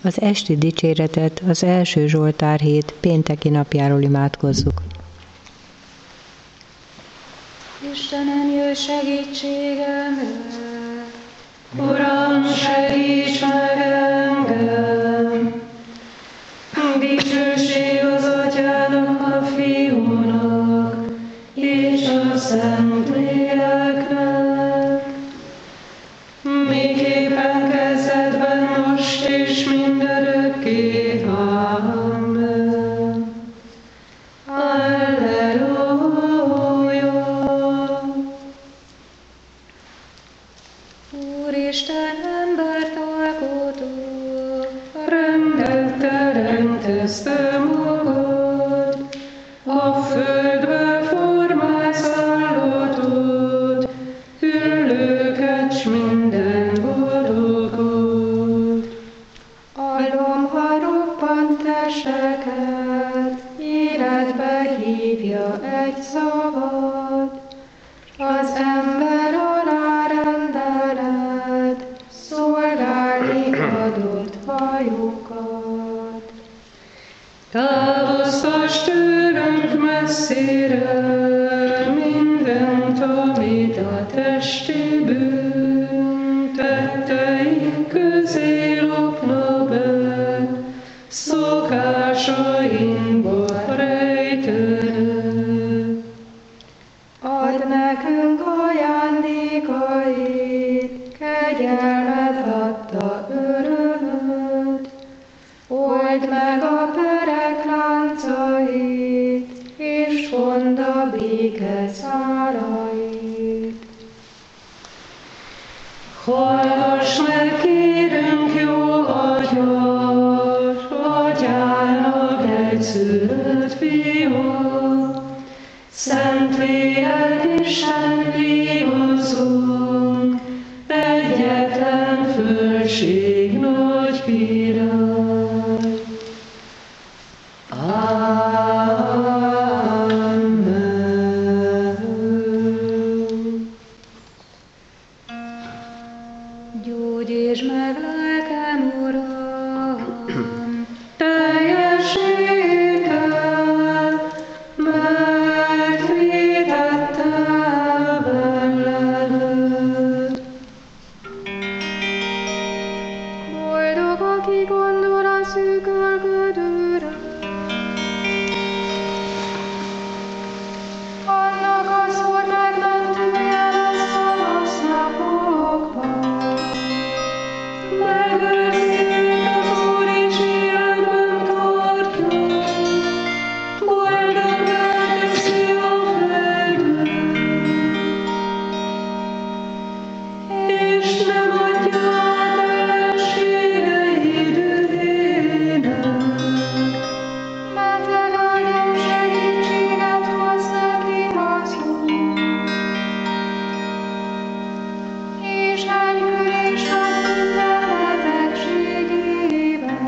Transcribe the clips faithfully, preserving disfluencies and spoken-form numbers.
Az esti dicséretet az első Zsoltár hét pénteki napjáról imádkozzuk. Istenem, jöjj segítségemre! Uram, segíts meg engem! Dicsőség az Atyának, a Fiúnak, és a Szentléleknek, miképpen kezdetben, most és mindörökké. Amen. Alleluja! Úristen, embert alkotó, rendet teremtezte magad, a földbe formálsz állatot, hüllőket s minden bodogot. Alomha roppant testeket, életbe hívja egy szabad, az ember alárendeled, szolgálni adott hajukat. Távoztass tőlünk messzire mindent, amit a testi bűn tetteink közé lopna be, szokásainkba rejtőd. Add nekünk ajándékait, kegyelmed adta örömöt, old meg a perek láncait, és vond a béke szárait. Hallgass meg, kérünk, jó Atyás, Atyának egyszülött Fia, Szent Lélek Isten bízunk, egyetlen fölség nagy király. Amen. Gyógyíts meg lelkem, Uram, teljességgel, mert vétettem benned. Boldog, aki gondol a szűkölködőre, annak a szor megmentője lesz a rossz napokban. Megőrzik az Úr és életben tartja, boldoggá teszi a földön, és nem adja át ellenségei dühének. Mert legalább segítséget hoz neki az Úr, és elkülés ad minden betegségében.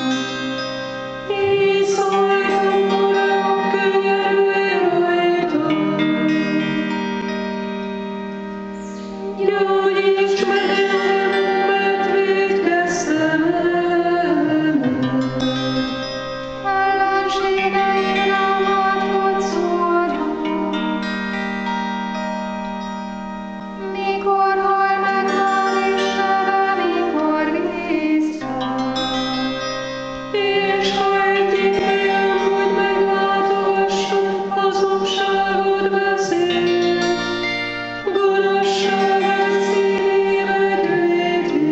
Így szóljon, Uram, könyörülj rajtam. Gyógyíts meg engem, mert vétkeztem ellened. Ellenségeim rám átkodt szólnak. Mikor hal meg rám és neve, mikor vízzel, és hajt idejön, hogy meglátogassam, hazugságot beszél, gonoszságát szívbe gyűjti,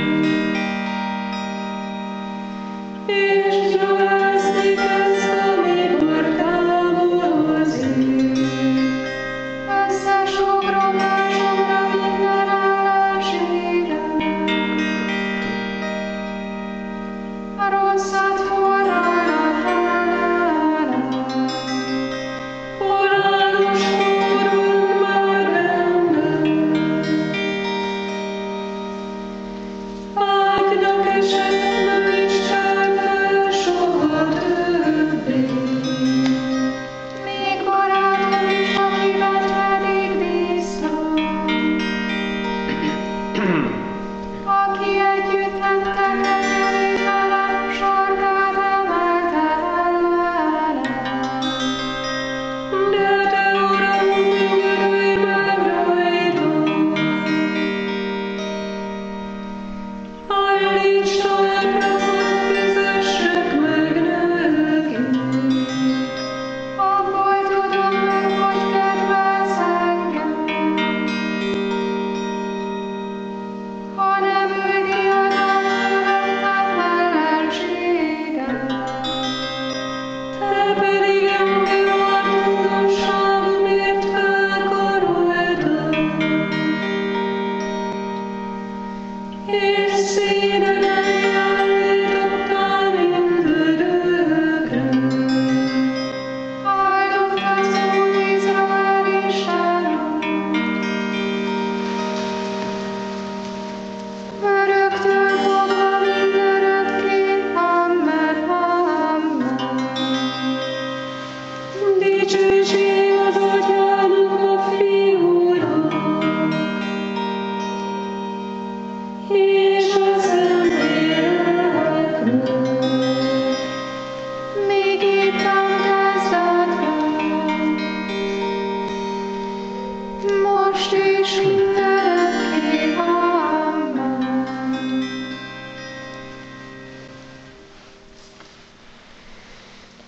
és gyalázni kezd, amikor távolozik. Összesugrom másokra minden ellenségem, a rosszat forralnak ellenem. Halálos forrong már bennem, ágynak esett, nem is csal fel soha többé. Mikor átom is a kivetvedik vissza, aki együtt tettek, egyelében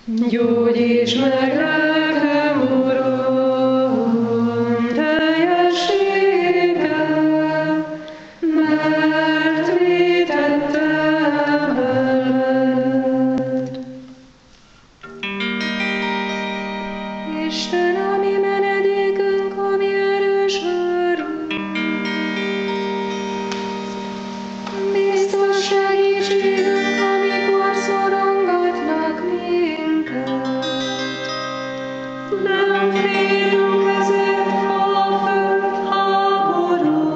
Gyógyíts meg lelkem, Uram, teljességgel, mert vétettem veled. Isten, a mi menedékünk, a mi erős őrünk, biztos segítségünk, amikor szorongatnak minket. Nem félünk ezért, ha a föld háborog,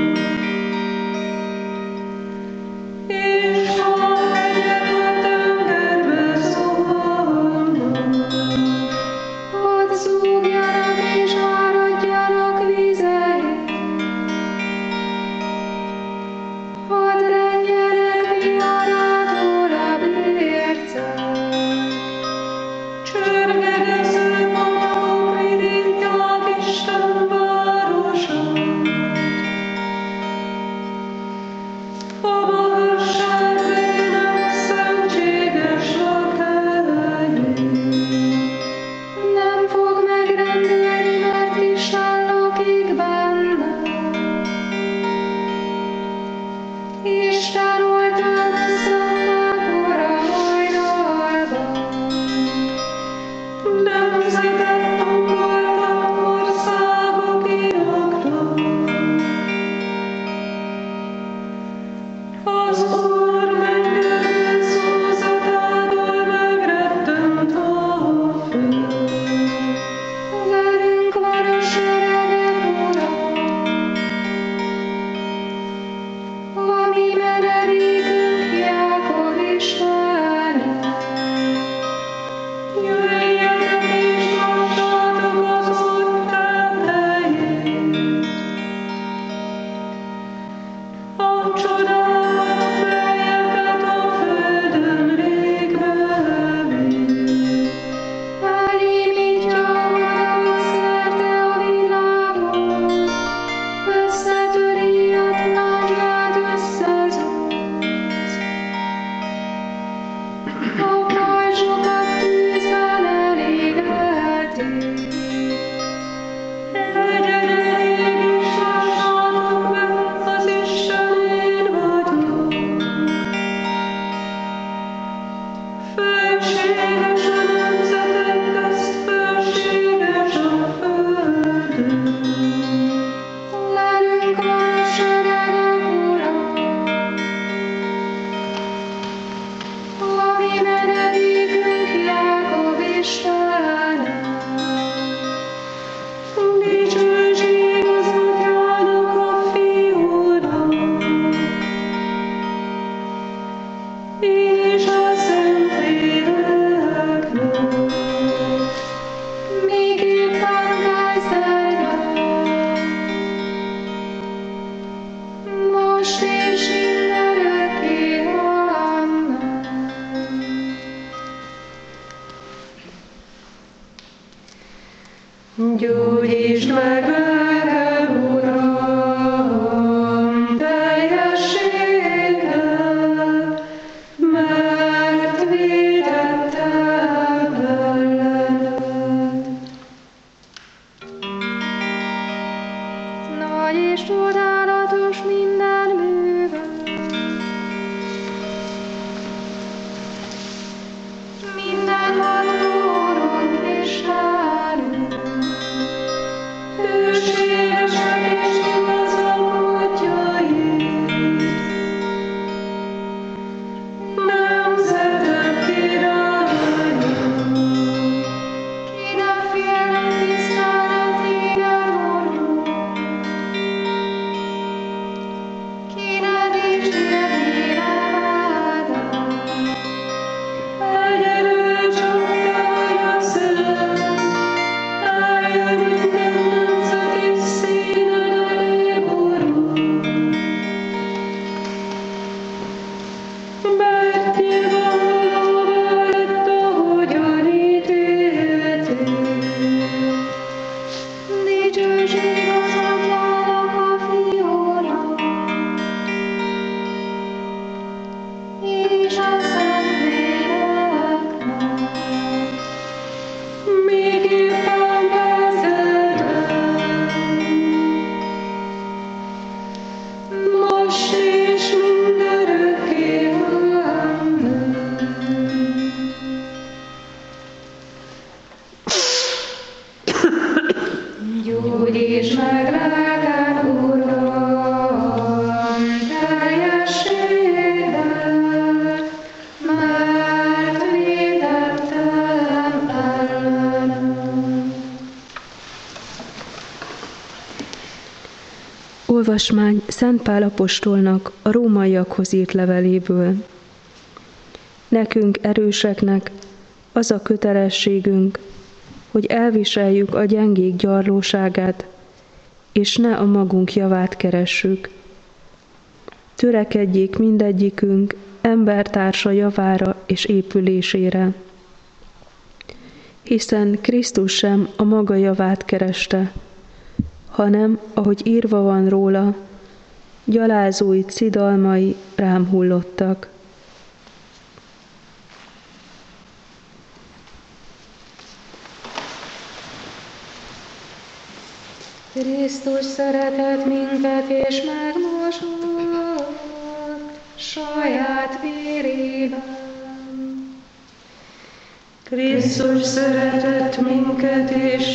és ha a hegyek a tengerbe zuhannak. Hadd zúgjanak és áradjanak vizeik, hadd renjenek viharától a bércek. Csörgedező maguk vidítják Isten városát. A magasság helyének szentséges lakhelyén. Nem fog megrendülni, mert Isten lakik benne. Isten oltad szentek ura hajnalban. Nemzetek pakoltak, országok irignak. Az Úr mennyei szózatával megrettent a föld. Velünk van a seregek ura, a mi menedékünk Jákob Istene. Jöjjetek és lássátok az Úr tetteit, a csodákat, melyeket a földön végbe vitt. Elnyímítja a haragot szerte a világon, összetöri a lándzsát, összezúz. A pajzsokat tűzben elégeti. Legyen elég és lássátok meg, az Isten én vagyok. Felséges a nemzetek közt, felséges a földön. Velünk van a seregek ura, a mi menedékünk Jákob Istene. Dicsőség az Atyának, a Fiúnak, és a Szentléleknek, miképpen kezdetben, most és mindörökké. Amen. Gyógyítsd meg lelkem, Uram, teljességgel, mert vétettem veled. Nagy és csodálatos minden műved, mindenható Istenünk, hős Olvasmány Szent Pál apostolnak a rómaiakhoz írt leveléből. Nekünk erőseknek az a kötelességünk, hogy elviseljük a gyengék gyarlóságát, és ne a magunk javát keressük. Törekedjék mindegyikünk embertársa javára és épülésére, hiszen Krisztus sem a maga javát kereste, hanem, ahogy írva van róla, gyalázói cidalmai rám hullottak. Krisztus szeretett minket és megmosott saját vérében. Krisztus szeretett minket és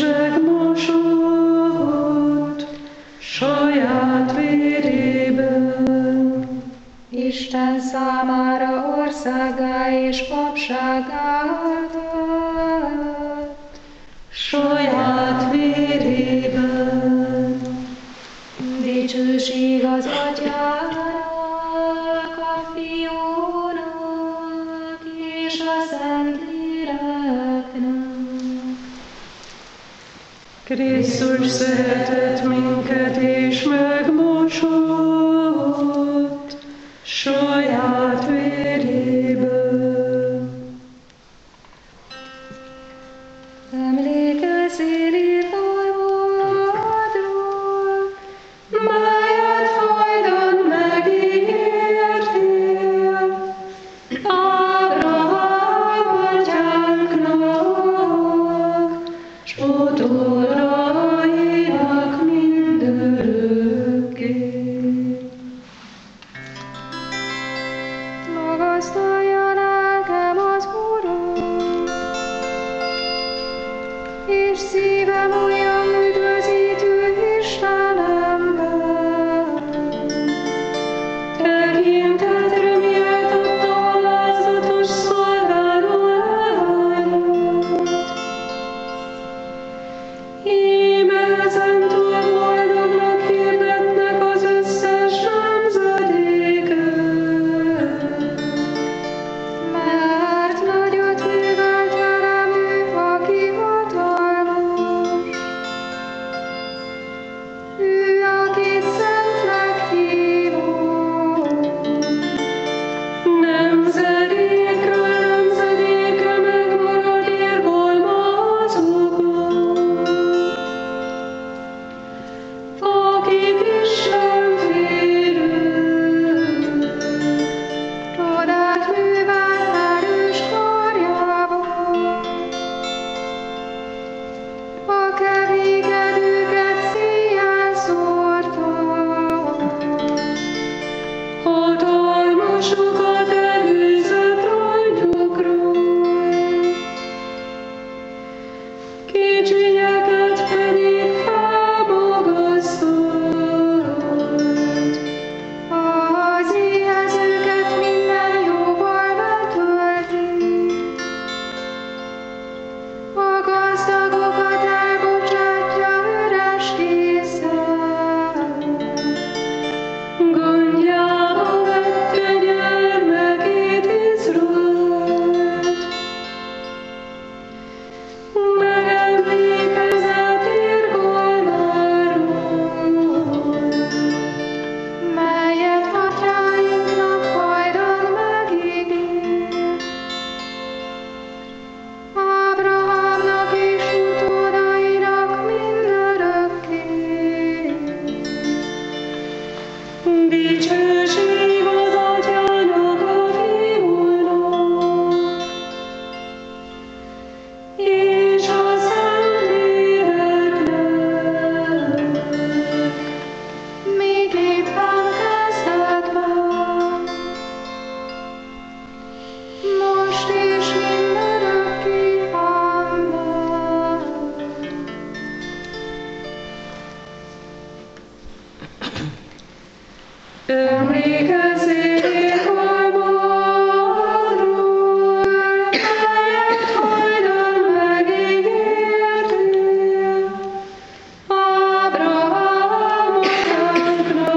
megmosott saját vérében. Isten számára országgá és papsággá tett saját vérében. Dicsőség az Atyának, a Fiúnak és a Szentléleknek. Krisztus szeretett minket és megmosott saját vérében. Emlékezzél irgalmadról, melyet hajdan megígértél Ábrahám atyánknak, s utódainak mindörökké. Magasztalja lelkem az Urat, és szívem olyan üdvözítő Istenemben. Tekintetre méltatta alázatos szolgáló lányot. Íme ezentúl boldognak hirdetnek az összes nemzedéken. Mert nagyot művelt velem ő, aki hatalmas. Ő, akit szentnek hívott. Nemzedékről nemzedékre megmarad irgalma azoknak, akik Isten félők. Csodát művelt erős karjával. A kevékedőket széjjel szórta. Hatalmasokat elűzött rajtukról, kicsinyeket pedig felmagasztott. Az éhezőket minden jóval betölti. A gazdagokat elbocsátja üres készen. Gondjába vette gyermekét Izraelt, megemlékezett irgalmáról, Melyet atyáinknak hajdan megígért. Ábrahámnak és utódainak mindörökké. dicsőség az Atyának, a Fiúnak, és a Szentléleknek. Még éppen kezdetben, most és mindörökké. Amen. Emlékezzél irgalmadról, melyet hajdan megígértél Ábrahám atyánknak,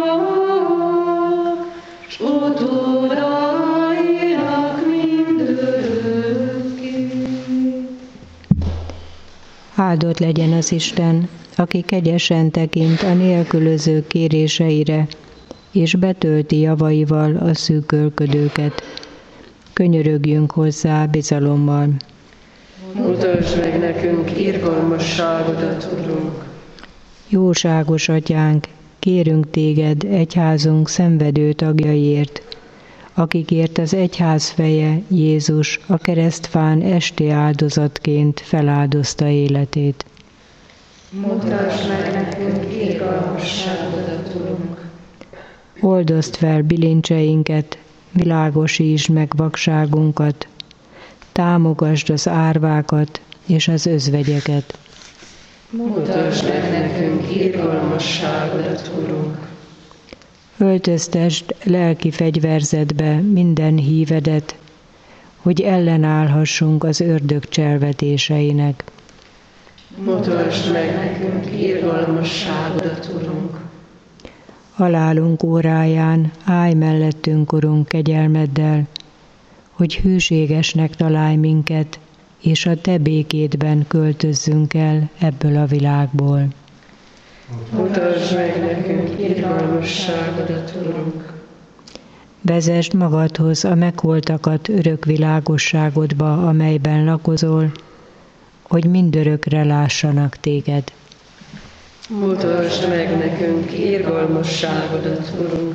Áldott legyen az Isten, aki kegyesen tekint a nélkülözők kéréseire, és betölti javaival a szűkölködőket. Könyörögjünk hozzá bizalommal. Mutasd meg nekünk irgalmasságodat, Urunk! Jóságos Atyánk, kérünk téged egyházunk szenvedő tagjaiért, akikért az egyház feje, Jézus, a keresztfán esti áldozatként feláldozta életét. Mutasd meg nekünk irgalmasságodat, Urunk! Oldozd fel bilincseinket, világosítsd meg vakságunkat, támogasd az árvákat és az özvegyeket. Mutasd meg nekünk irgalmasságodat, Urunk! Öltöztesd lelki fegyverzetbe minden hívedet, hogy ellenállhassunk az ördög cselvetéseinek. Mutasd meg nekünk irgalmasságodat, Urunk! Halálunk óráján állj mellettünk, Urunk, kegyelmeddel, hogy hűségesnek találj minket, és a te békédben költözzünk el ebből a világból. Mutasd meg nekünk irgalmasságodat, Urunk! Vezesd magadhoz a megholtakat örök világosságodba, amelyben lakozol, hogy mindörökre lássanak téged. Mutasd meg nekünk irgalmasságodat, Urunk!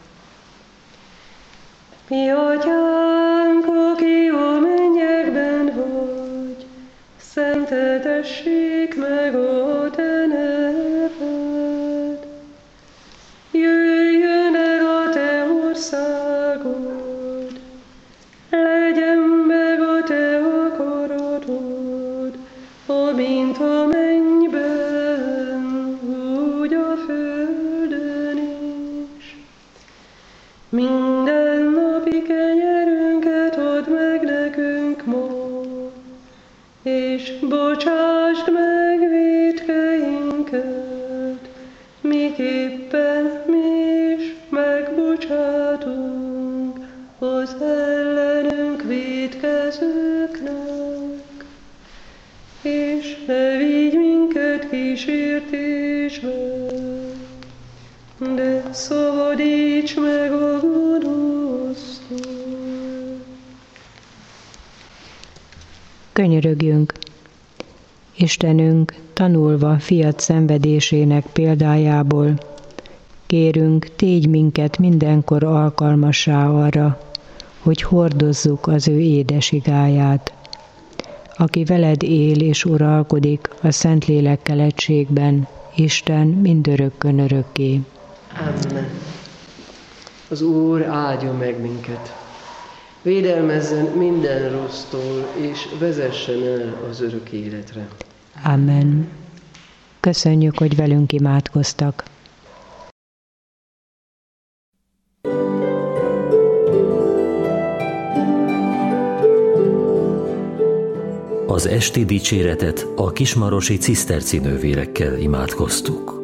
Mi Atyánk, aki a mennyekben vagy, szenteltessék meg a te neved. Jöjjön el a te országod, legyen meg a te akaratod, amint a mennyben, úgy a földön is. Minden napi kenyerünket add meg nekünk ma, és bocsásd meg vétkeinket, miképpen mi is megbocsátunk az ellenünk vétkezőknek. És ne vigy minket kísértésbe, de szabadíts meg a gonosztól. Könyörögjünk! Istenünk, tanulva fiat szenvedésének példájából, kérünk, tégy minket mindenkor alkalmassá arra, hogy hordozzuk az ő édes igáját, aki veled él és uralkodik a Szentlélekkel egységben, Isten mindörökkön örökké. Amen. Az Úr áldja meg minket, védelmezzen minden rossztól, és vezessen el az örök életre. Amen. Köszönjük, hogy velünk imádkoztak. Az esti dicséretet a kismarosi ciszterci nővérekkel imádkoztuk.